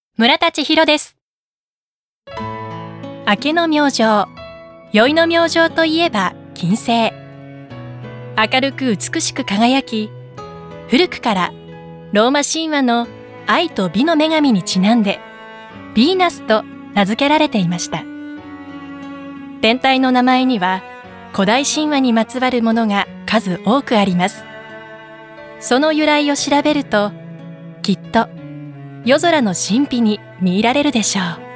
村田千尋です。明けの明星、宵の明星といえば金星。明るく美しく輝き、古くからローマ神話の愛と美の女神にちなんでヴィーナスと名付けられていました。天体の名前には古代神話にまつわるものが数多くあります。その由来を調べると、きっと夜空の神秘に見入られるでしょう。